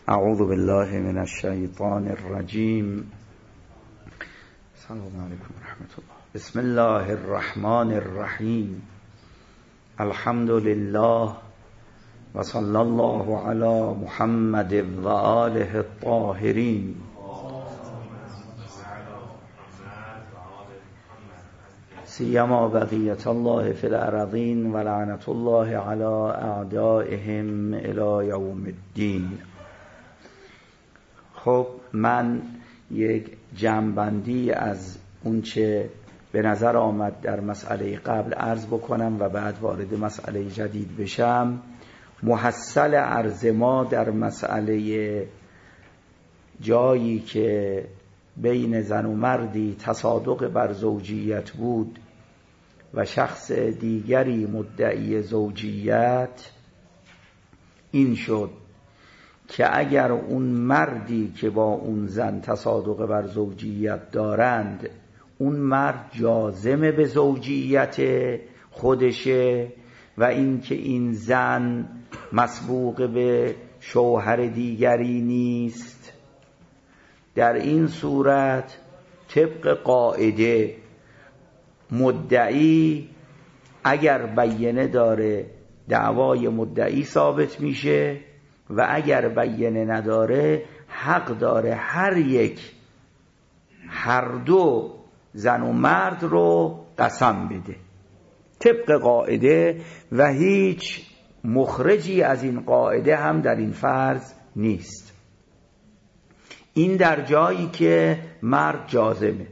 اعوذ بالله من الشیطان الرجیم. سلام علیکم و رحمت الله. بسم الله الرحمن الرحیم. الحمد لله و صلی الله علی محمد و آله الطاهرین. سیما بقیت الله فی الارضین و لعنت الله علی اعدائهم الی یوم الدین. خب من یک جمع‌بندی از اون چه به نظر آمد در مسئله قبل عرض بکنم و بعد وارد مسئله جدید بشم. محصل عرض ما در مسئله جایی که بین زن و مردی تصادق بر زوجیت بود و شخص دیگری مدعی زوجیت این شد که اگر اون مردی که با اون زن تصادق بر زوجیت دارند اون مرد جازم به زوجیت خودشه و اینکه این زن مسبوق به شوهر دیگری نیست، در این صورت طبق قاعده مدعی اگر بینه داره دعوای مدعی ثابت میشه و اگر بینه نداره حق داره هر دو زن و مرد رو قسم بده طبق قاعده و هیچ مخرجی از این قاعده هم در این فرض نیست. این در جایی که مرد جازمه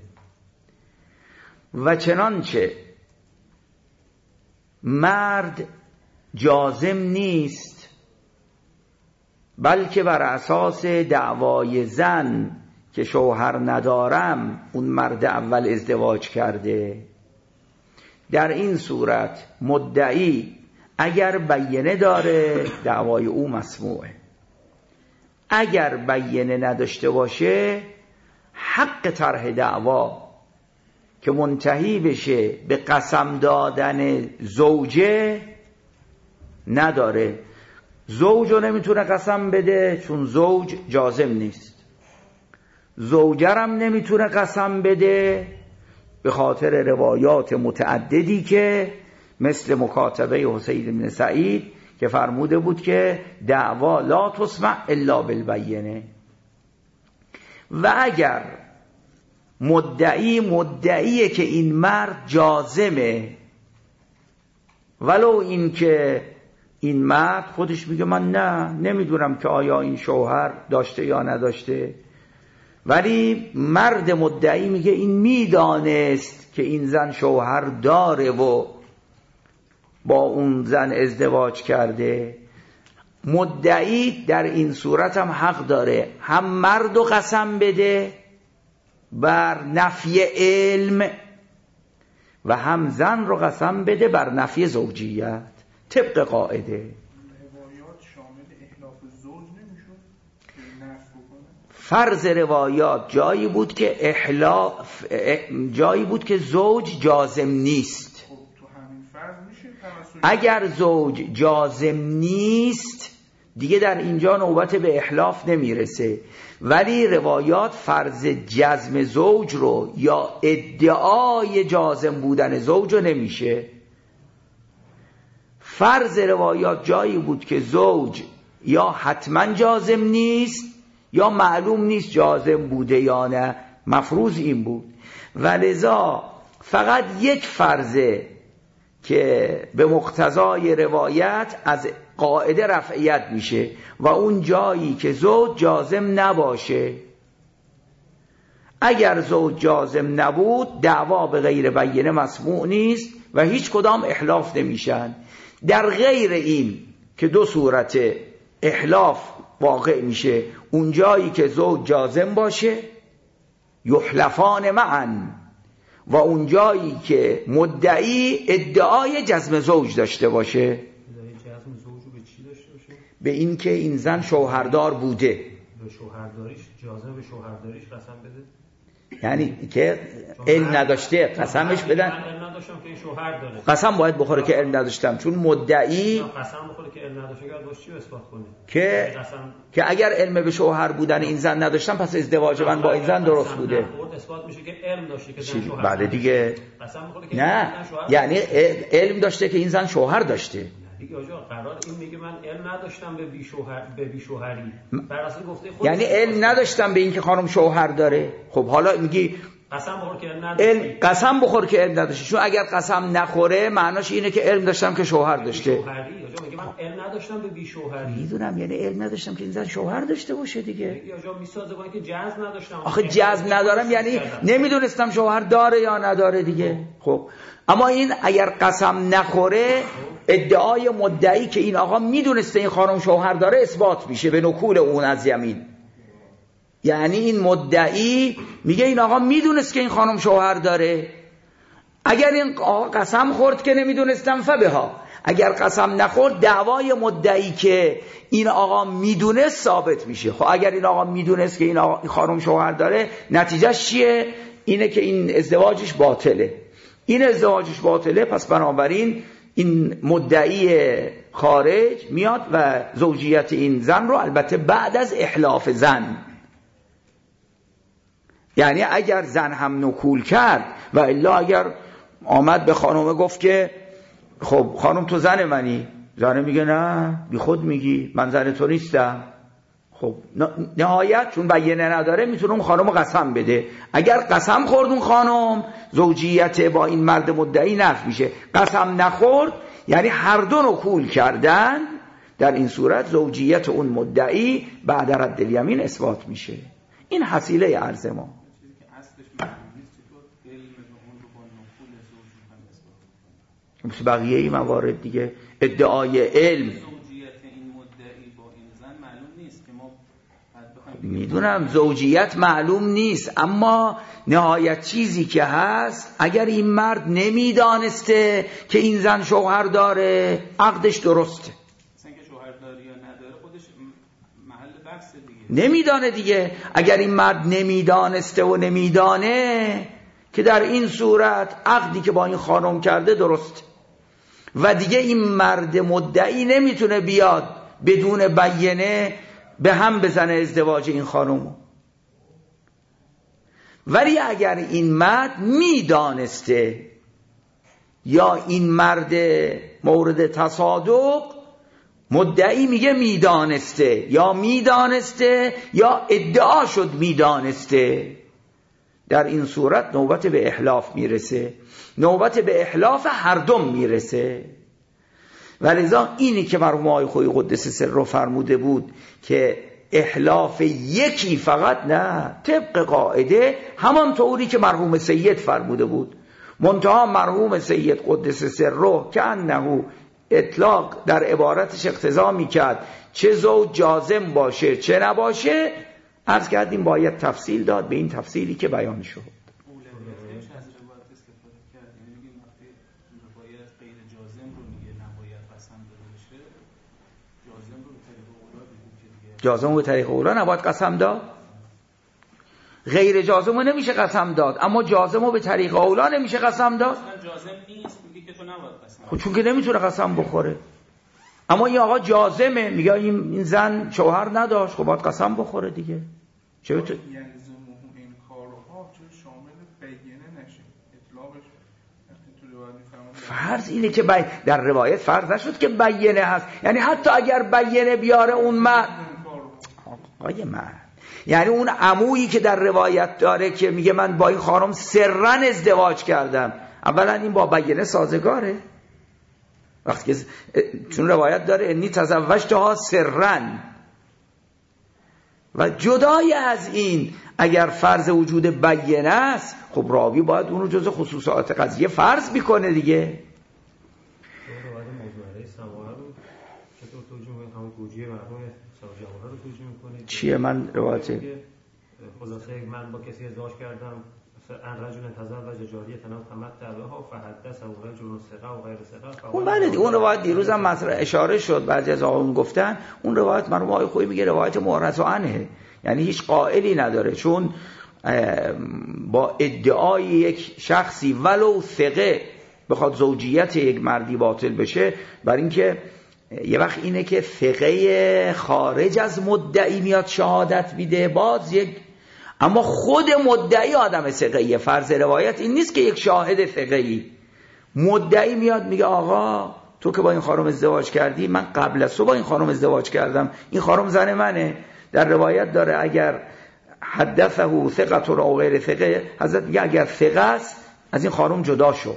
و چنانچه مرد جازم نیست بلکه بر اساس دعوای زن که شوهر ندارم اون مرد اول ازدواج کرده، در این صورت مدعی اگر بینه داره دعوای او مسموعه، اگر بینه نداشته باشه حق طرح دعوا که منتهی بشه به قسم دادن زوجه نداره. زوجو نمیتونه قسم بده چون زوج جازم نیست، زوجرم نمیتونه قسم بده به خاطر روایات متعددی که مثل مکاتبه حسین بن سعید که فرموده بود که دعوا لا تسمع الا بالبینه. و اگر مدعیه که این مرد جازمه ولو این که این مرد خودش میگه من نمیدونم که آیا این شوهر داشته یا نداشته، ولی مرد مدعی میگه این میدانست که این زن شوهر داره و با اون زن ازدواج کرده، مدعی در این صورت هم حق داره هم مرد رو قسم بده بر نفی علم و هم زن رو قسم بده بر نفی زوجیت طبق قاعده. روایات شامل احلاف زوج نمیشد که نفی بکنه؟ فرض روایات جایی بود که زوج جازم نیست. خب تو همین فرض میشه اگر زوج جازم نیست دیگه در اینجا نوبت به احلاف نمیرسه، ولی روایات فرض جزم زوج رو یا ادعای جازم بودن زوج رو نمیشه. فرض روایات جایی بود که زوج یا حتما جازم نیست یا معلوم نیست جازم بوده یا نه، مفروض این بود و لذا فقط یک فرضه که به مقتضای روایت از قاعده رفعیت میشه و اون جایی که زوج جازم نباشه. اگر زوج جازم نبود دعوا به غیر بینه مسموع نیست و هیچ کدام احلاف نمیشن. در غیر این که دو صورت احلاف واقع میشه، اون جایی که زوج جازم باشه یحلفان معا و اون جایی که مدعی ادعای جزم زوج داشته باشه. جزم زوج رو به چی داشته باشه؟ به این که این زن شوهردار بوده، به شوهرداریش، جازم به شوهرداریش قسم بده. یعنی که علم نداشته قسمش بدن. من علم نداشتم که این شوهر داره. قسم باید بخوره که علم نداشتم، چون مدعی قسم بخوره که علم نداشته باید چی اثبات کنه؟ که اگر علم به شوهر بودن این زن نداشتم پس ازدواج من با این زن درست بوده. اثبات میشه که علم داشته که زن شوهر. بله دیگه. قسم بخوره که نه یعنی علم داشته که این زن شوهر داشته. دیگه آجا قرار این میگه من علم نداشتم به بی شوهری. بر اساس گفته خود یعنی علم نداشتم به این که خانم شوهر داره. خب حالا میگی قسم بخور که علم نداشتی. قسم بخور که علم نداشتی، چون اگر قسم نخوره معناش اینه که علم داشتم که شوهر داشته. شوهری آجا میگه من علم نداشتم به بی شوهری. میدونم یعنی علم نداشتم که این زن شوهر داشته باشه دیگه. دیگه آجا میسازه با اینکه جذب نداشتم. آخه جذب ندارم یعنی نمیدونستم شوهر داره یا نداره دیگه. خب اما این اگر قسم نخوره ادعای مدعی که این آقا میدونسته این خانم شوهر داره اثبات میشه به نکول اون از یمین. یعنی این مدعی میگه این آقا میدونست که این خانم شوهر داره. اگر این آقا قسم خورد که نمیدونستم فبها، اگر قسم نخورد دعوای مدعی که این آقا میدونست ثابت میشه. خب اگر این آقا میدونست که این خانم شوهر داره نتیجهش چیه؟ اینه که این ازدواجش باطله. این ازدواجش باطله، پس بنابراین این مدعی خارج میاد و زوجیت این زن رو، البته بعد از احلاف زن، یعنی اگر زن هم نکول کرد و الا اگر آمد به خانومه گفت که خب خانم تو زن منی، زنه میگه نه بی خود میگی من زن تو نیستم، خب نهایت چون بیانه نداره میتونه اون خانم قسم بده. اگر قسم خورد اون خانم زوجیت با این مرد مدعی نفی میشه. قسم نخورد یعنی هر دو نکول کردن، در این صورت زوجیت اون مدعی بعد رد الیمین اثبات میشه. این حصیله عرض ما. مثل بقیه این موارد دیگه ادعای علم زوجیت این مدعی با این زن معلوم نیست که ما میدونم زوجیت معلوم نیست، اما نهایت چیزی که هست اگر این مرد نمیدانسته که این زن شوهر داره عقدش درسته. مثلا که شوهر داره یا نداره خودش محل بحث دیگه. نمیدانه دیگه. اگر این مرد نمیدانسته و نمیدانه که در این صورت عقدی که با این خانم کرده درسته و دیگه این مرد مدعی نمیتونه بیاد بدون بیانه به هم بزنه ازدواج این خانم. ولی اگر این مرد میدانسته یا این مرد مورد تصادق، مدعی میگه میدانسته یا ادعا شد میدانسته، در این صورت نوبت به احلاف میرسه، نوبت به احلاف هر دو میرسه. ولذا اینی که مرحوم آقای خویی قدس سر رو فرموده بود که احلاف یکی فقط نه، طبق قاعده همان طوری که مرحوم سید فرموده بود، منتها مرحوم سید قدس سر رو که انه اطلاق در عبارتش اقتضا میکرد چه زوج جازم باشه چه نباشه، عرض کردیم باید تفصیل داد به این تفصیلی که بیان شد. جازم به طریق اولا نباید قسم داد، غیر جازم رو نمیشه قسم داد، اما جازم رو به طریق اولا نمیشه قسم داد. جازم نیست میگه که تو نباید قسم. خب چون که نمیتونه قسم بخوره. اما این آقا جازمه، میگه این زن شوهر نداشت، خب باید قسم بخوره دیگه. چه یعنی این کارها چه شامل بیانه نشه اطلاقش تو روایت فرض اینه که در روایت فرض نشد که بیانه هست، یعنی حتی اگر بیانه بیاره اون مرد آقای مرد، یعنی اون عمویی که در روایت داره که میگه من با این خانم سرا ازدواج کردم، اولا این با بیانه سازگاره، وقتی که چون روایت داره انی تزوجتها سرا، و جدای از این اگر فرض وجود بیانه است خب راوی باید اون رو جز خصوصات قضیه فرض میکنه دیگه. چیه من روایت خلاصه من با کسی ازدواج کردم ان رجل تزوج جاریه تمتع بها فحدث رجل ثقه و غیر ثقه. اون بله اون روایت دیروز هم مطرح اشاره شد، بعضی از آقایون گفتن اون روایت مرحوم آقای خویی میگه روایت معرض عنه، یعنی هیچ قائلی نداره، چون با ادعای یک شخصی ولو ثقه بخواد زوجیت یک مردی باطل بشه، برای اینکه یه وقت اینه که ثقه خارج از مدعی میاد شهادت میده باز یک، اما خود مدعی آدم ثقه‌ایه. فرض روایت این نیست که یک شاهد ثقه‌ای، مدعی میاد میگه آقا تو که با این خانم ازدواج کردی، من قبل از تو با این خانم ازدواج کردم، این خانم زن منه. در روایت داره اگر حدثه ثقة او غیر ثقه، حضرت میگه اگر ثقه است از این خانم جدا شو.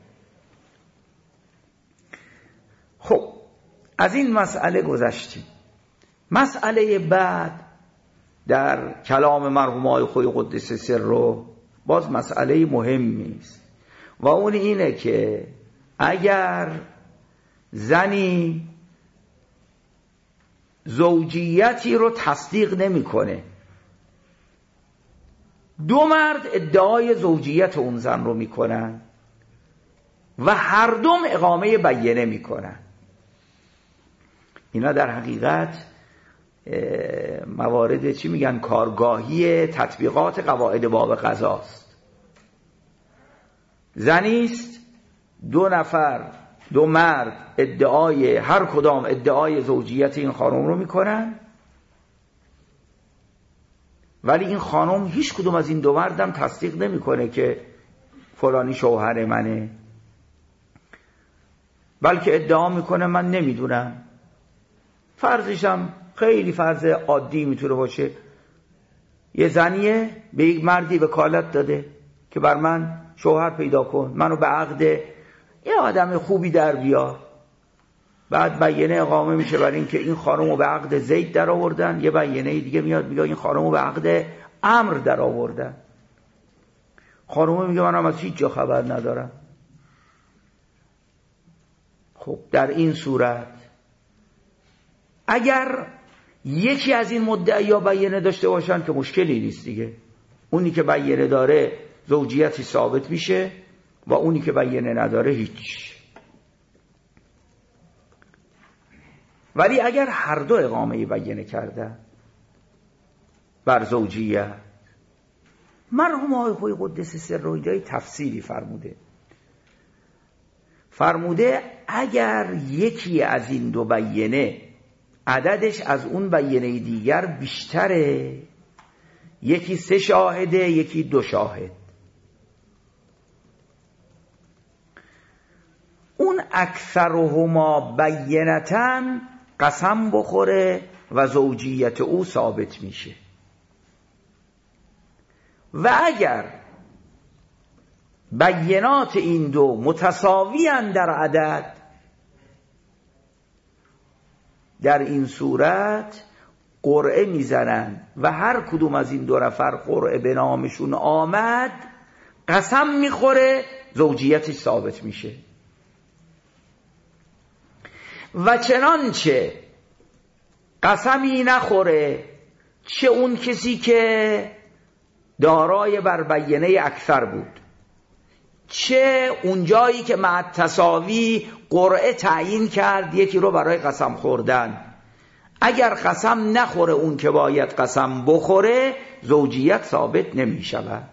خب از این مسئله گذشتیم. مسئله بعد در کلام مرحوم آقای خویی قدس سره باز مسئله مهمی است و اون اینه که اگر زنی زوجیتی رو تصدیق نمیکنه، دو مرد ادعای زوجیت اون زن رو میکنن و هر دوم اقامه بینه میکنن، اینا در حقیقت موارد چی میگن کارگاهی تطبیقات قواعد باب قضاست. زنیست، دو مرد ادعای، هر کدام ادعای زوجیت این خانم رو میکنن، ولی این خانم هیچ کدوم از این دو مردم تصدیق نمیکنه که فلانی شوهر منه، بلکه ادعا میکنه من نمیدونم. فرضشم خیلی فرض عادی میتونه باشه، یه زنیه به یک مردی وکالت داده که بر من شوهر پیدا کن، منو به عقد یه آدم خوبی در بیار. بعد بینه اقامه میشه برای اینکه این خانمو به عقد زید در آوردن، یه بینه دیگه میاد میگه این خانمو به عقد عمرو در آوردن. خانمو میگه منم از هیچ جا خبر ندارم. خب در این صورت اگر یکی از این مدعیا بینه داشته باشن که مشکلی نیست دیگه، اونی که بینه داره زوجیتی ثابت میشه و اونی که بینه نداره هیچ. ولی اگر هر دو اقامه بینه کردن بر زوجیت، مرحوم آقای خویی قدس سره اینجای تفصیلی فرموده اگر یکی از این دو بینه عددش از اون بینه دیگر بیشتره، یکی 3 شاهده یکی 2 شاهد، اون اکثرهما بینتن قسم بخوره و زوجیت او ثابت میشه. و اگر بینات این دو متساویان در عدد، در این صورت قرعه میزنن و هر کدوم از این دو نفر قرعه به نامشون آمد قسم میخوره زوجیتش ثابت میشه. و چنانچه قسمی نخوره چه اون کسی که دارای بر بینه اکثر بود، چه اون جایی که مع تساوی قرعه تعیین کرد یکی رو برای قسم خوردن، اگر قسم نخوره اون که باید قسم بخوره زوجیت ثابت نمی شود.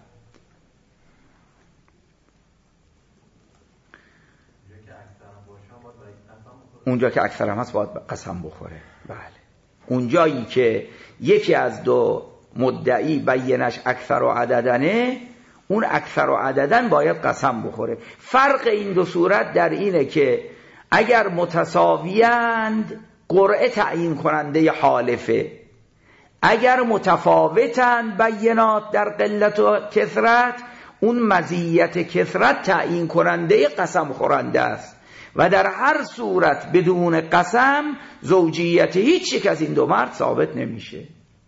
اونجا که اکثر هم هست باید قسم بخوره. بله، اونجایی که یکی از دو مدعی بینش اکثر و عددنه، اون اکثر و عددن باید قسم بخوره. فرق این دو صورت در اینه که اگر متساویند قرعه تعیین کننده حالفه، اگر متفاوتند بینات در قلت و کثرت، اون مزیت کثرت تعیین کننده قسم خورنده است و در هر صورت بدون قسم زوجیت هیچ یک از این دو مرد ثابت نمیشه.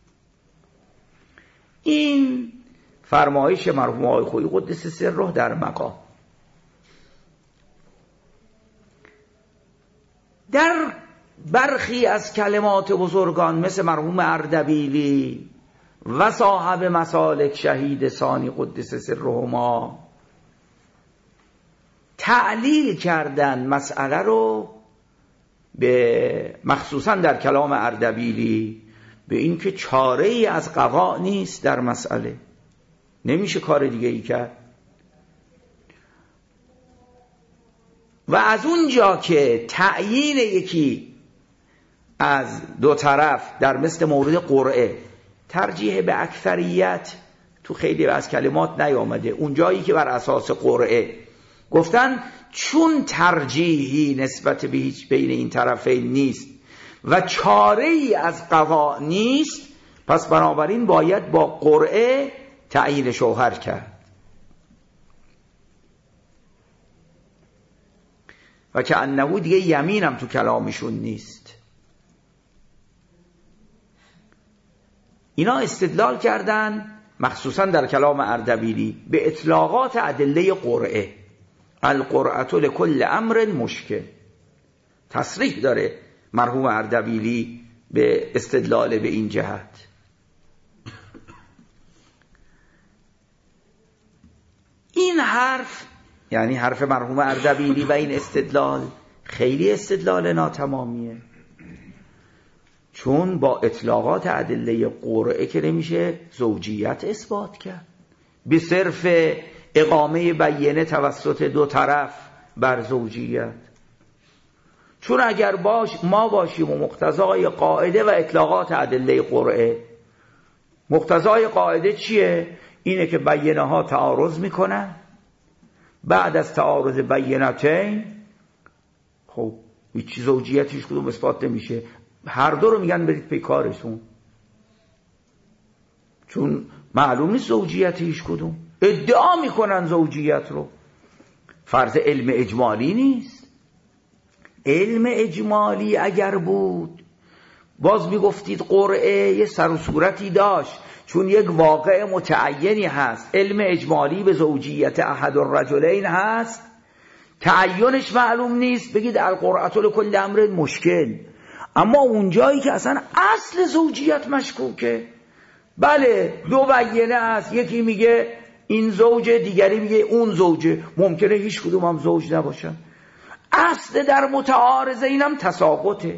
این فرمایش مرحوم آقای خویی قدس سره در مقام. در برخی از کلمات بزرگان مثل مرحوم اردبیلی و صاحب مسالک شهید ثانی قدس سرهما تعلیل کردن مسئله رو به مخصوصا در کلام اردبیلی به این که چاره ای از قضا نیست در مسئله. نمیشه کار دیگه ای کرد. و از اونجا که تعیین یکی از دو طرف در مثل مورد قرعه ترجیح به اکثریت تو خیلی از کلمات نیامده، اونجایی که بر اساس قرعه گفتن چون ترجیحی نسبت به هیچ بین این طرفین نیست و چاره‌ای از قضا نیست، پس بنابراین باید با قرعه تعیین شوهر کرد. و که انه دیگه یمین هم تو کلامشون نیست. اینا استدلال کردن مخصوصا در کلام اردبیلی به اطلاقات ادله قرعه. القرعه لکل امر مشکل. تصریح داره مرحوم اردبیلی به استدلال به این جهت. این حرف یعنی حرف مرحوم اردبیلی و این استدلال خیلی استدلال ناتمامیه، چون با اطلاقات ادله قرعه که نمیشه زوجیت اثبات کرد به صرف اقامه بیینه توسط دو طرف بر زوجیت. چون اگر ما باشیم و مقتضای قاعده و اطلاقات ادله قرعه، مقتضای قاعده چیه؟ اینه که بیینه ها تعارض میکنن، بعد از تعارض بینتین خب هیچ زوجیتیش کدوم اثبات نمیشه، هر دو رو میگن برید پی کارتون، چون معلوم نیست زوجیتیش کدوم، ادعا میکنن زوجیت رو. فرض علم اجمالی نیست. علم اجمالی اگر بود باز میگفتید قرعه یه سر و صورتی داشت، چون یک واقع متعینی هست. علم اجمالی به زوجیت احد الرجلین هست، تعینش معلوم نیست، بگید القرعه لکل امر مشکل. اما اونجایی که اصلا اصل زوجیت مشکوکه، بله دو بیینه هست، یکی میگه این زوجه، دیگری میگه اون زوجه، ممکنه هیچ کدوم هم زوج نباشن. اصل در متعارضه اینم تساقطه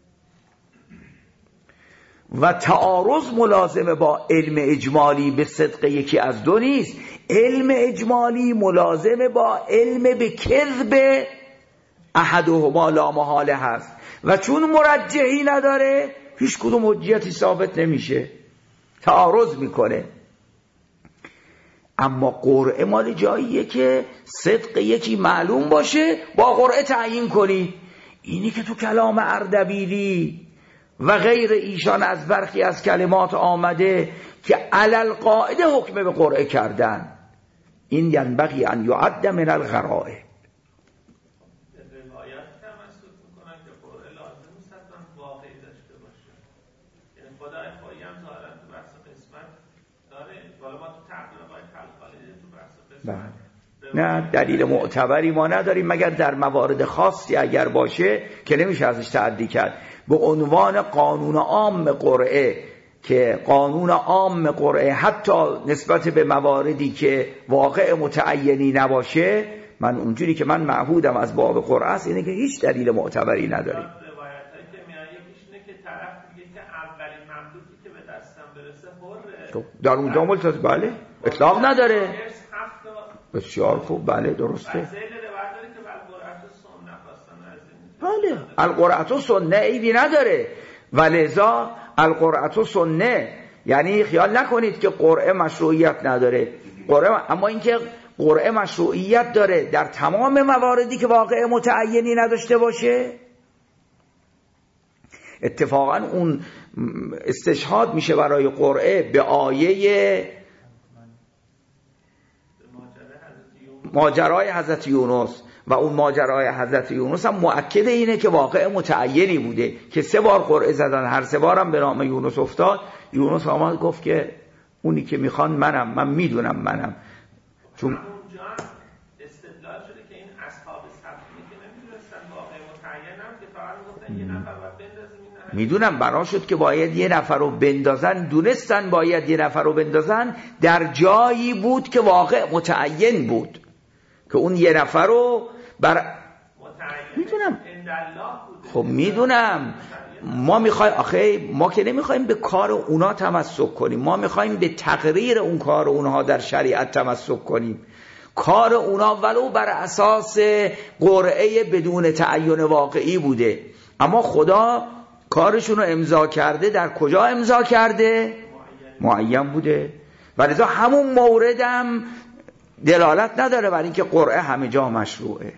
و تعارض ملازمه با علم اجمالی به صدق یکی از دو نیست. علم اجمالی ملازمه با علم به کذب احدهما لا محاله هست و چون مرجحی نداره هیچ کدوم حجیتی ثابت نمیشه، تعارض میکنه. اما قرعه مال جاییه که صدق یکی معلوم باشه، با قرعه تعیین کنی. اینی که تو کلام اردبیلی و غیر ایشان از برخی از کلمات آمده که علل قاعده حکم به قرعه کردن، این ینبغی ان یعد من الغرائب. نه دلیل معتبری ما نداریم مگر در موارد خاصی اگر باشه که نمیشه ازش تعدی کرد. به عنوان قانون عام قرعه که قانون عام قرعه حتی نسبت به مواردی که واقع متعینی نباشه، من اونجوری که من معهودم از باب قرعه است اینه که هیچ دلیل معتبری نداریم. روایتایی که میاد یکیش اینه که طرف میگه که اولین مملوکی که به دستم برسه حره. در اونجا ملتزم بله اطلاق نداره. بسیار خوب بله درسته. بله القرعه سنه عیبی نداره و لذا القرعه سنه، یعنی خیال نکنید که قرعه مشروعیت نداره. قرعه، اما اینکه قرعه مشروعیت داره در تمام مواردی که واقع متعینی نداشته باشه. اتفاقا اون استشهاد میشه برای قرعه به آیه ماجرای حضرت یونس و اون ماجرای حضرت یونس هم مؤکد اینه که واقع متعینی بوده که 3 بار قرعه زدن، هر 3 بارم به نام یونس افتاد. یونس آمد گفت که اونی که میخوان منم، من میدونم منم. چون اونجا استدلال شده که این اصحاب سبتی که نمیدونستن واقع متعینم که فقط گفتن یه نفر باید بندازیم. میدونم برا شد که باید یه نفر رو بندازن، دونستن باید یه نفر رو بندازن در جایی بود که واقع متعین بود که اون یه نفر رو میدونم. خب میدونم ما میخوایم آخه ما که نمیخوایم به کار اونا تمسک کنیم، ما میخوایم به تقریر اون کار اونها در شریعت تمسک کنیم. کار اونا ولو بر اساس قرعه بدون تعین واقعی بوده، اما خدا کارشون رو امضا کرده. در کجا امضا کرده؟ معین بوده. ولذا همون موردم دلالت نداره بر اینکه قرعه همه جا مشروعه.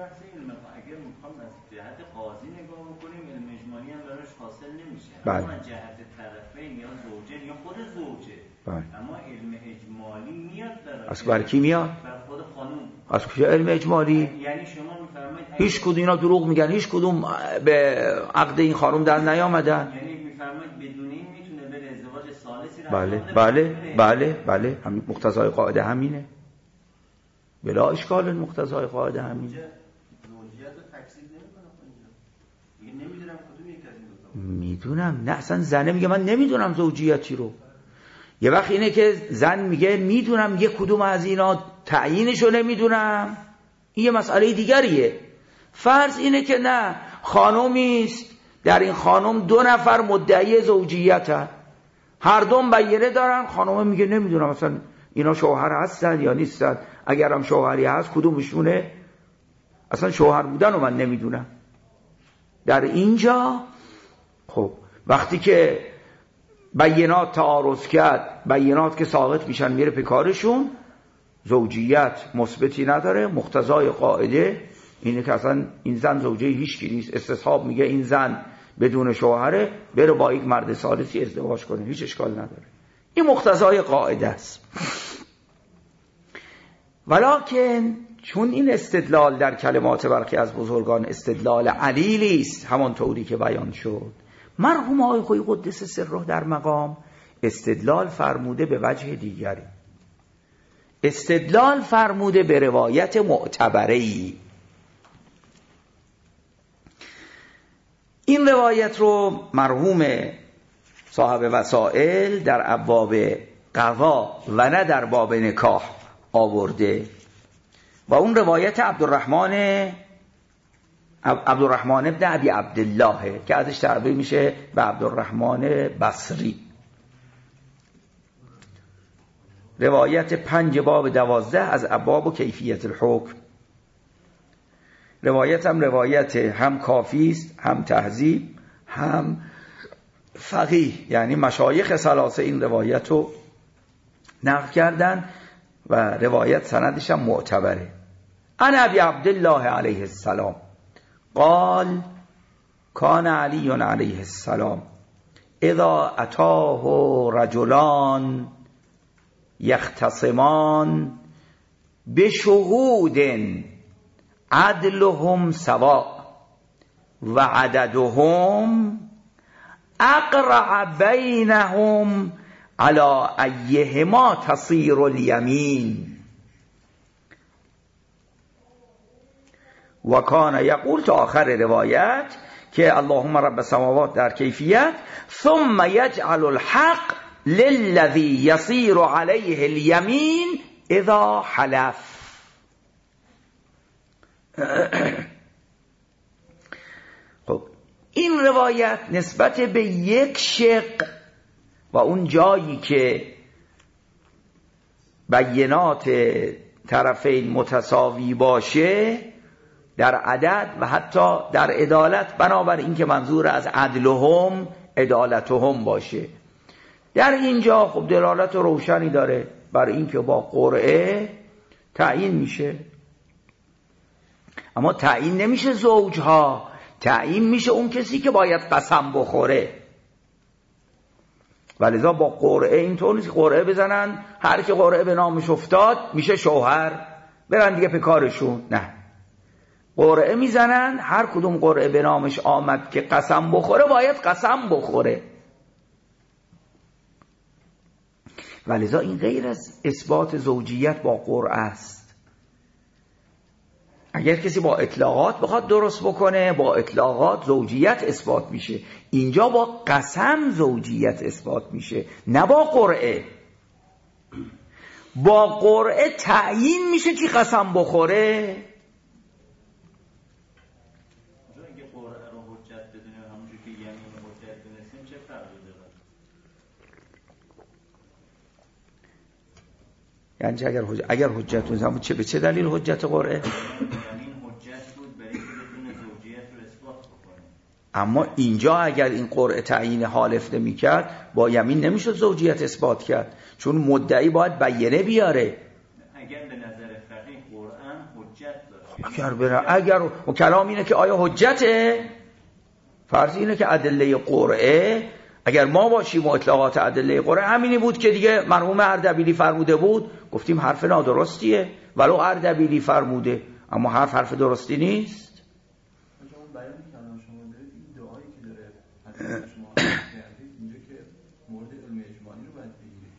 بله. اما جهت طرفین یا زوجین یا خود زوجه، بله. اما علم اجمالی میاد از برای کی میاد؟ بر خود خانوم. از کجا علم اجمالی؟ یعنی شما میفرمایید هیچ کدوم اینا دروغ میگن، هیچ کدوم به عقد این خانم در نیامدن. یعنی میفرمایید بدون این میتونه بره ازدواج ثالثی را بله بله بله بله، همین مقتضای قاعده همینه، بلا اشکال. مقتضای قاعده همینه. زوجیت رو تکذیب نمیکنه اینجا. میگه نمیدونم کدوم یک از این دو تا. میدونم. نه اصلا زنه میگه من نمیدونم زوجیتی رو. یه وقت اینه که زن میگه میدونم یک کدوم از اینا تعیینشو نمیدونم، این یه مسئله دیگریه. فرض اینه که نه، خانومیست، در این خانم 2 نفر مدعی زوجیت هست، هر دوم بیره دارن. خانومه میگه نمیدونم اصلا اینا شوهر هستن یا نیستن، اگرم شوهری هست کدومشونه، اصلا شوهر بودن رو من نمیدونم. در اینجا خب وقتی که بینات تعارض کرد، بینات که ساقط میشن میره به کارشون، زوجیت مثبتی نداره. مقتضای قاعده اینه که اصلا این زن زوجه هیچ کی نیست. استصحاب میگه این زن بدون شوهره، بره با یک مرد ثالثی ازدواج کنه، هیچ اشکال نداره. این مقتضای قاعده است. ولکن چون این استدلال در کلمات برخی از بزرگان استدلال علیلی است، همان طوری که بیان شد، مرحوم آقای خویی قدس سره در مقام استدلال فرموده به وجه دیگری. استدلال فرموده به روایت معتبره‌ای. این روایت رو مرحوم صاحب وسائل در ابواب قضا و نه در باب نکاح آورده و اون روایت عبدالرحمن ابن ابی عبدالله که ازش تعبیر میشه به عبدالرحمن بصری. روایت 5 باب 12 از ابواب و کیفیت الحکم. روایت هم روایت هم کافی است، هم تهذیب، هم فقیه، یعنی مشایخ ثلاثه این روایت رو نقل کردن و روایت سندش هم معتبره. عن ابی عبدالله علیه السلام قال کان علی علیه السلام اذا اتاه رجلان یختصمان بشهود عدلهم سواء و عددهم اقرع بینهم على ایهما تصیر الیمین و کان یقول تا آخر روایت که اللهم رب السماوات در کیفیت ثم یجعل الحق للذی یصیر علیه الیمین اذا حلف. خب این روایت نسبت به یک شق و اون جایی که بینات طرفین متساوی باشه در عدد و حتی در عدالت، بنابر این که منظور از عدلهم عدالتهم باشه، در اینجا خب دلالت روشنی داره بر این که با قرعه تعیین میشه. اما تعیین نمیشه زوجها، تعیین میشه اون کسی که باید قسم بخوره. ولذا با قرعه اینطور نیست قرعه بزنن هر کی قرعه به نامش افتاد میشه شوهر، برن دیگه به کارشون. نه، قرعه میزنن هر کدوم قرعه به نامش آمد که قسم بخوره باید قسم بخوره. ولذا این غیر از اثبات زوجیت با قرعه است. اگر کسی با اطلاقات بخواد درست بکنه، با اطلاقات زوجیت اثبات میشه. اینجا با قسم زوجیت اثبات میشه، نه با قرعه. با قرعه تعیین میشه که قسم بخوره. یعنی اگر حجت بود چه به چه دلیل حجت قرعه؟ یعنی حجت بود برای اینکه بتونه زوجیت رو اثبات بکنه. اما اینجا اگر این قرعه تعیین حالف نمی‌کرد با یمین نمیشد زوجیت اثبات کرد، چون مدعی باید بیانه بیاره. اگر به نظر فقیه قرآن حجت داشت، اگر کلام اینه که آیا حجته؟ فرض اینه که ادله قرعه اگر ما باشیم و اطلاقات ادله قرعه همینی بود که دیگه مرحوم اردبیلی فرموده بود، گفتیم حرف نادرستیه ولو اردبیلی فرموده، اما حرف درستی نیست. شما بیان کردن شما دارید این دعایی که داره حضرت شما کردید اینجا که مورد علم اجمالی رو باید بگیرید.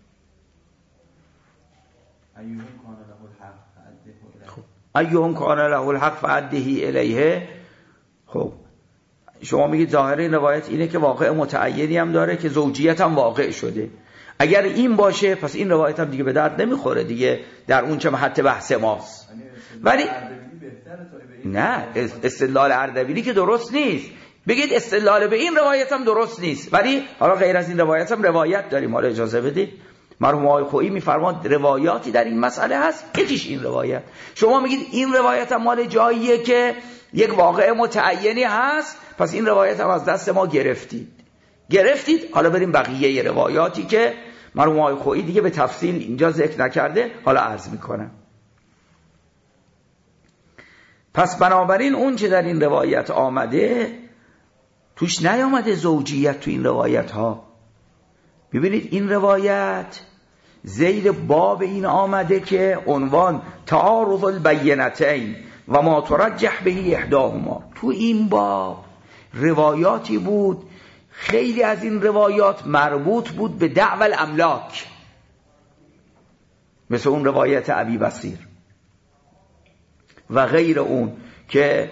ایهم کان له الحق فأده الیه. خب شما میگید ظاهر این روایت اینه که واقع متعینی هم داره که زوجیت هم واقع شده. اگر این باشه پس این روایت هم دیگه به درد نمیخوره دیگه در اون چه محط بحث ماست. ولی نه، استدلال اردبیلی که درست نیست. بگید استدلال به این روایت هم درست نیست، ولی حالا غیر از این روایت هم روایت داریم. حالا اجازه بدید مرحوم آقای خویی میفرماد روایاتی در این مسئله هست، یکیش این روایت. شما میگید این روایت هم مال جاییه که یک واقع متعینی هست، پس این روایت هم از دست ما گرفتید. حالا بریم بقیه روایاتی که مرحوم آقای خویی دیگه به تفصیل اینجا ذکر نکرده، حالا عرض میکنم. پس بنابراین اون چه در این روایت آمده توش نیامده زوجیت تو این روایت ها. ببینید این روایت زیر باب این آمده که عنوان تعارض البینتین و ما ترجح به احداهما. تو این باب روایاتی بود، خیلی از این روایات مربوط بود به دعوی الاملاک، مثل اون روایت ابی بصیر و غیر اون که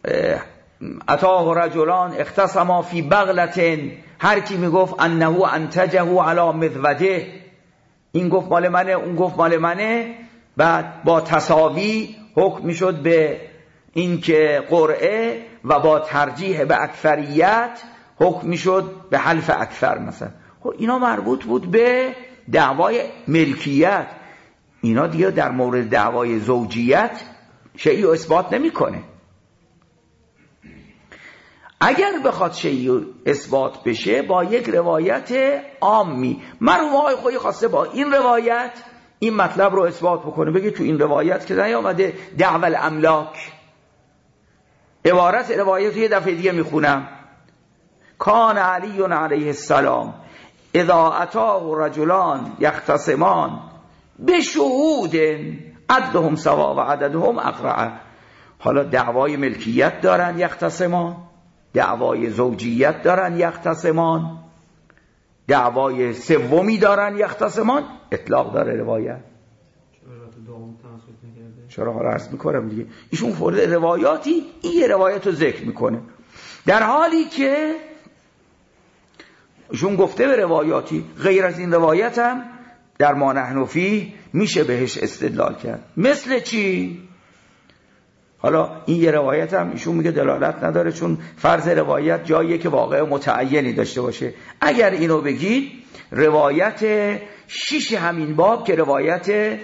اتاه رجلان اختصما فی بغلة، هر کی میگفت انه انتجه علی مذوده، این گفت مال منه اون گفت مال منه، بعد با تساوی حکم میشد به این که قرعه و با ترجیح به اکثریت حکم میشد به حلف اکثر مثلا. خب اینا مربوط بود به دعوای ملکیت، اینا دیگه در مورد دعوای زوجیت شیئی رو اثبات نمیکنه. اگر بخواد شیئی اثبات بشه با یک روایت عامی، مرحوم آقای خویی خواسته با این روایت این مطلب رو اثبات بکنه، بگه تو این روایت که نیامده دعوی الاملاک. عبارت روایت رو یه دفعه دیگه میخونم. کان علی علیه السلام اذا اتاه رجلان یختصمان بشهود عدهم سوا و عددهم اقرع. حالا دعوای ملکیت دارن یختصمان، دعوای زوجیت دارن یختصمان، دعوای سومی دارن یختصمان، اطلاق داره روایت. چرا حالا عرض میکنم دیگه، ایشون فرد روایاتی این یه روایت رو ذکر میکنه، در حالی که ایشون گفته به روایاتی غیر از این روایت هم در ما نحن فیه میشه بهش استدلال کرد. مثل چی؟ حالا این یه روایت هم ایشون میگه دلالت نداره چون فرض روایت جاییه که واقع متعینی داشته باشه. اگر اینو بگید روایت 6 همین باب که روایت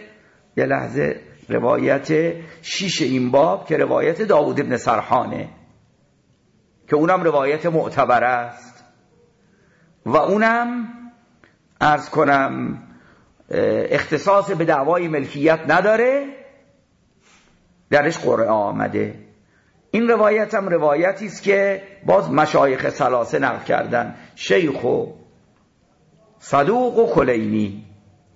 روایت 6 این باب که روایت داوود ابن سرحانه که اونم روایت معتبر است و اونم عرض کنم اختصاص به دعوای ملکیت نداره، درش قرعه آمده. این روایت هم روایتی است که باز مشایخ ثلاثه نقل کردن، شیخ و صدوق و کلینی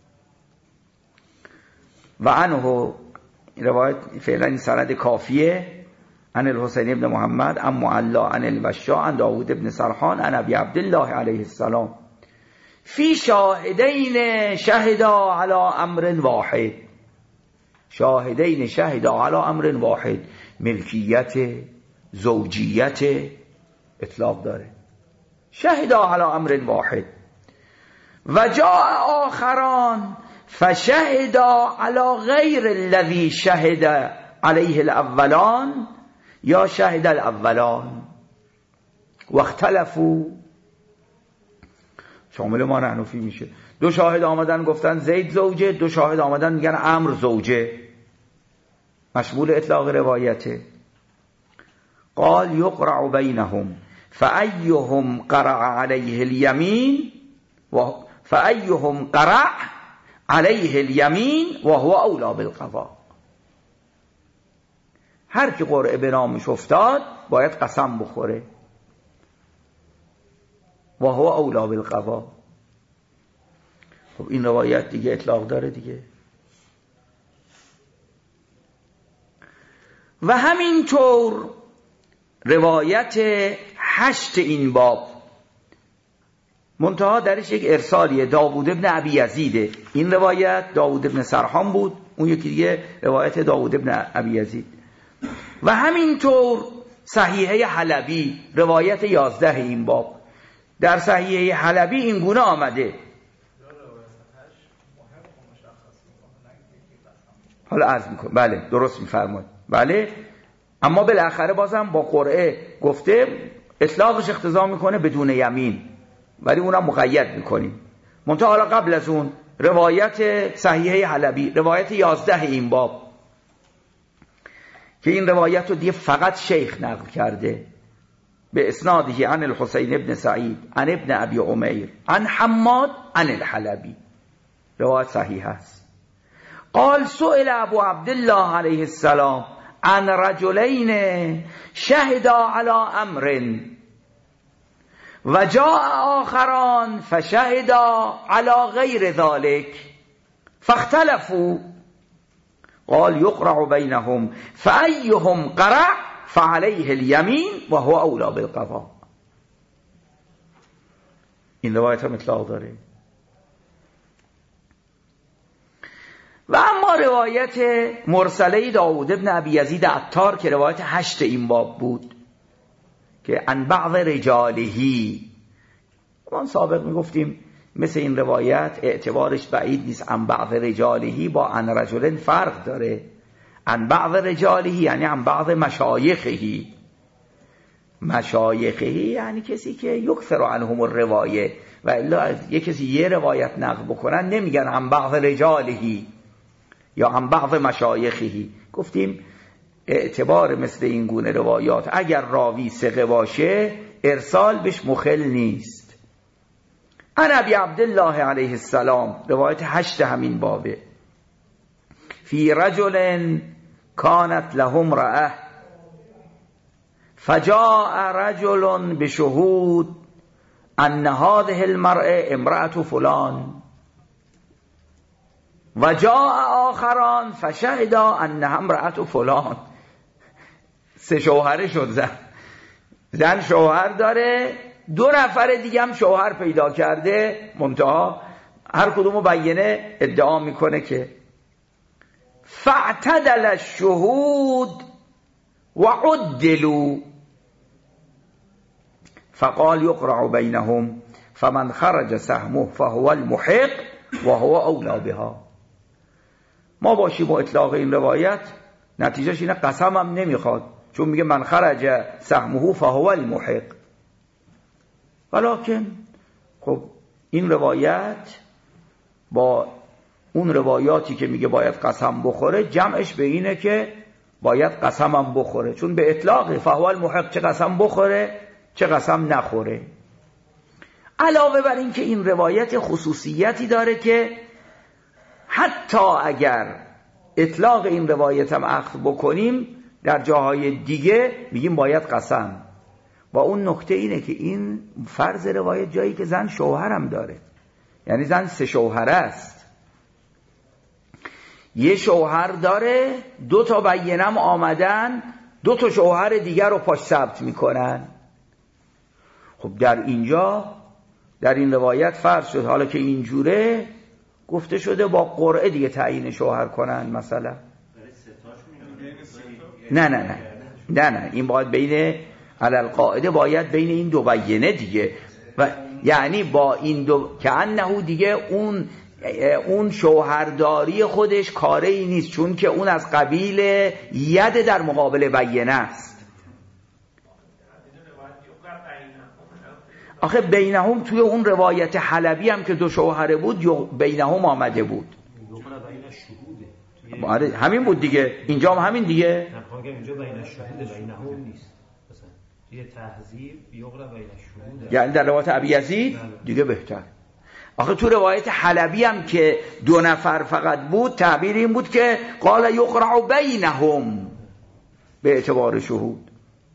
و عنه روایت فعلا این سند کافیه. عن الحسین ابن محمد عن معلا عن الوشاء عن داوود ابن سرحان عن ابی عبدالله علیه السلام فی شاهدین شهدا علی امر واحد. شاهدین شهدا علی امر واحد، ملکیت، زوجیت، اطلاق داره. شهدا علی امر واحد و جاء آخران فشهدا علی غیر الذی شهد علیه الاولان یا شهد الاولان و اختلفوا شامل ما نحن فی میشه. دو شاهد آمدن گفتن زید زوجه، دو شاهد آمدن میگن عمرو زوجه، مشمول اطلاق روایته. قال یقرع بینهم فأیهم قرع علیه الیمین فأیهم قرع علیه الیمین و هو اولا بالقضاء. هر کی قرعه به نامش افتاد باید قسم بخوره، و هو اولا بالقضاء. خب این روایت دیگه اطلاق داره دیگه. و همینطور روایت 8 این باب منتها درش یک ارسالیه، داوود ابن ابی یزیده. این روایت داوود ابن سرحان بود، اون یکی دیگه روایت داوود ابن ابی یزید. و همینطور صحیحه حلبی روایت 11 این باب. در صحیحه حلبی این گونه آمده. حالا عرض میکنم. بله درست میفرمایید. بله اما بالاخره بازم با قرعه گفته اطلاقش اقتضا میکنه بدون یمین، ولی اونم مقید میکنیم. منتها حالا قبل از اون روایت صحیحه حلبی روایت 11 این باب که این روایت رو دیگه فقط شیخ نقل کرده به اسناده عن الحسین ابن سعید عن ابن ابی عمیر عن حماد عن الحلبی، روایت صحیح است. قال سئل ابو عبدالله علیه السلام عن رجلین شهدا علی امر و جاء آخران فشهدا علی غیر ذلك فاختلفوا. قال یقرع بینهم فأیهم قرع فعلیه الیمین و هو اولا بالقضاء. این روایت هم اطلاق داره. و اما روایت مرسله داوود ابن ابی یزید عطار که روایت 8 این باب بود که عن بعض رجالهی، ما سابق میگفتیم مثل این روایت اعتبارش بعید نیست. عن بعض رجالهی با عن رجل فرق داره. عن بعض رجالهی یعنی عن بعض مشایخهی. مشایخهی یعنی کسی که یکثر عنهم الروایه، و الا یک کسی یه روایت نقل بکنن نمیگن عن بعض رجالهی یا عن بعض مشایخهی. گفتیم اعتبار مثل این گونه روایات اگر راوی ثقه باشه ارسال بهش مخل نیست. عن ابی عبدالله علیه السلام روایت 8 همین بابه. فی رجل کانت له امرأة فجاء رجل بشهود ان هذه المرأة امرأة فلان و جاء آخران فشهدا انها امرأة فلان. 3 شوهره شد. زن شوهر داره، 2 نفر دیگه هم شوهر پیدا کرده، منتها هر کدومو بیانه ادعا میکنه که فاعتدل الشهود وعدلوا فقال یقرع بینهم فمن خرج سهمه فهو المحق و هو اولا بها. ما باشیم با اطلاق این روایت نتیجهش اینه قسم هم نمیخواد، چون میگه من خرج سهمه فهو المحق. ولکن خب این روایت با اون روایاتی که میگه باید قسم بخوره جمعش به اینه که باید قسم هم بخوره، چون به اطلاق فهو المحق چه قسم بخوره چه قسم نخوره. علاوه بر این که این روایت خصوصیتی داره که حتی اگر اطلاق این روایت هم اخذ بکنیم در جاهای دیگه میگیم باید قسم. و اون نکته اینه که این فرض روایت جایی که زن شوهرم داره، یعنی زن 3 شوهر است. یه شوهر داره، 2 تا بیانم آمدن 2 تا شوهر دیگر رو پاش ثبت میکنن. خب در اینجا در این روایت فرض شد حالا که اینجوره گفته شده با قرعه دیگه تعیین شوهر کنن مثلا. نه این باید بین علل قاعده باید بین این 2 بیانه دیگه، و یعنی با این 2 که انه دیگه اون شوهرداری خودش کاره ای نیست، چون که اون از قبیل ید در مقابل بیانه است. آخه بینهم توی اون روایت حلبی هم که دو شوهره بود بینهم آمده بود. آره همین بود دیگه، اینجا هم همین دیگه. اینجا بین الشهود بینهم نیست، مثلا یه تهذیب یقرا بین الشهود، یعنی در روایت ابی یزید دیگه بهتر. آخه تو روایت حلبی هم که 2 نفر فقط بود تعبیر این بود که قال یقرع بینهم به اعتبار شهود.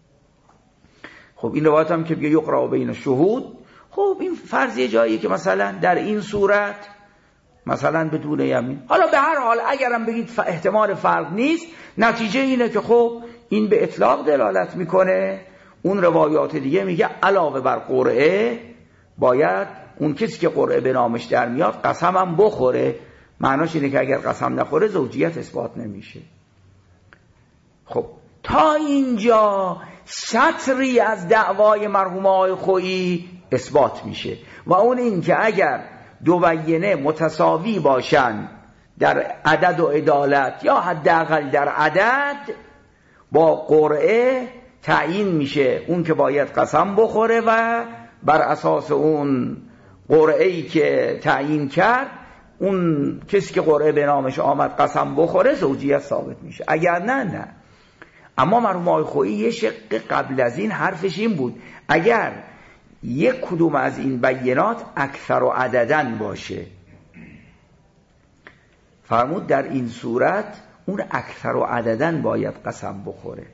خب این روایت هم که بگه یقرع بین الشهود، خب این فرضیه جایی که مثلا در این صورت مثلا بدون یمین. حالا به هر حال اگرم بگید احتمال فرق نیست، نتیجه اینه که خب این به اطلاق دلالت میکنه. اون روایات دیگه میگه علاوه بر قرعه باید اون کسی که قرعه به نامش در میاد قسم هم بخوره. معناش اینه که اگر قسم نخوره زوجیت اثبات نمیشه. خب تا اینجا سطری از دعوای مرحوم آقای خویی اثبات میشه و اون این که اگر 2 بینه متساوی باشن در عدد و عدالت یا حداقل در عدد، با قرعه تعیین میشه اون که باید قسم بخوره و بر اساس اون قرعه‌ای که تعیین کرد اون کسی که قرعه به نامش آمد قسم بخوره زوجیت ثابت میشه. اگر نه. اما مرحوم آقای خویی یه شق قبل از این حرفش این بود اگر یک کدوم از این بینات اکثر و عددن باشه، فرمود در این صورت اون اکثر و عددن باید قسم بخوره.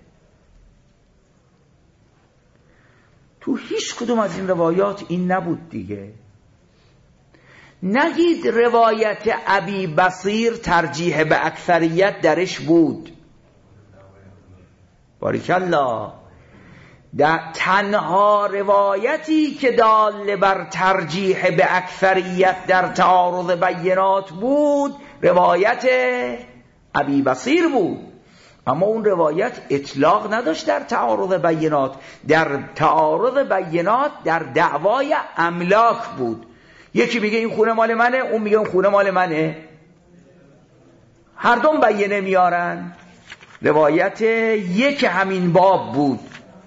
تو هیچ کدوم از این روایات این نبود دیگه. نگید روایت ابی بصیر ترجیح به اکثریت درش بود، باریکالله. در تنها روایتی که دال بر ترجیح به اکثریت در تعارض بینات بود روایت ابی بصیر بود، اما اون روایت اطلاق نداشت در تعارض بینات. در تعارض بینات در دعوای املاک بود. یکی میگه این خونه مال منه، اون میگه اون خونه مال منه، هر دو بینه میارن. روایت یک همین باب بود،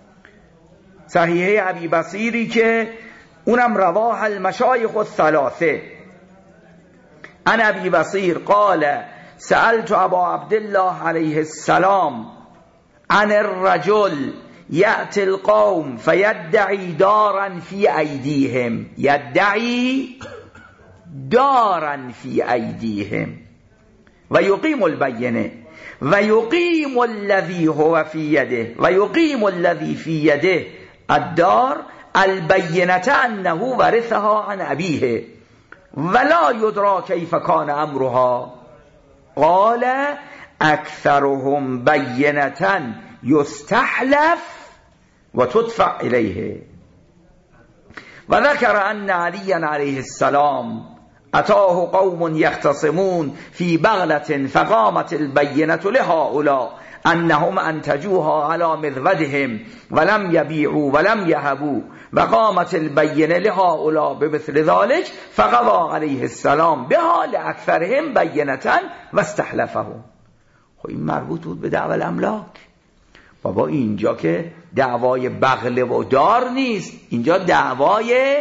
صحیحه ابی بصیری که اونم رواه المشایخ الثلاثه. عن ابی بصیر قال سألت ابا عبدالله علیه السلام عن الرجل یأتی القوم فیدعی دارا فی ایدیهم، یدعی دارا فی ایدیهم و یقیم البینه و یقیم الذی هو فی یده و یقیم الذی فی یده الدار البینه انه ورثها عن ابیه ولا یدرا کیف کان امرها. قال اکثرهم بینه یستحلف و تدفع الیه. و ذکر ان علی علیه السلام اتاه قوم یختصمون فی بغلة فقامت البینة لهؤلاء انهم انتجوها على مذودهم ولم يبيعوا ولم يهبوا وقامت البینة لهؤلاء بمثل ذلك فقضى عليه السلام بها لأكثرهم بینة واستحلفهم. خب این مربوط بود به دعوی الاملاک. بابا اینجا که دعوای بغله و دار نیست، اینجا دعوای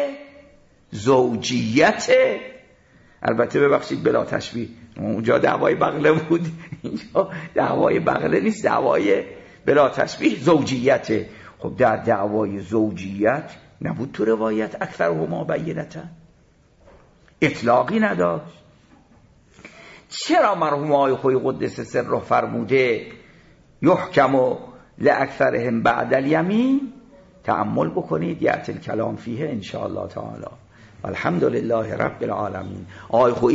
زوجیته. البته ببخشید بلا تشبیه، اونجا دعوای بغله بود، اینجا دعوای بغله نیست، دعوای بلا تشبیه زوجیته. خب در دعوای زوجیت نبود تو روایت اکثرهما بینتن، اطلاقی نداشت. چرا مرحوم آقای خویی قدس سره فرموده یحکم لاکثرهم بعد الیمین؟ تأمل بکنید، یأتی الکلام فیه ان شاء الله تعالی. الحمدلله رب العالمین. آقای خویی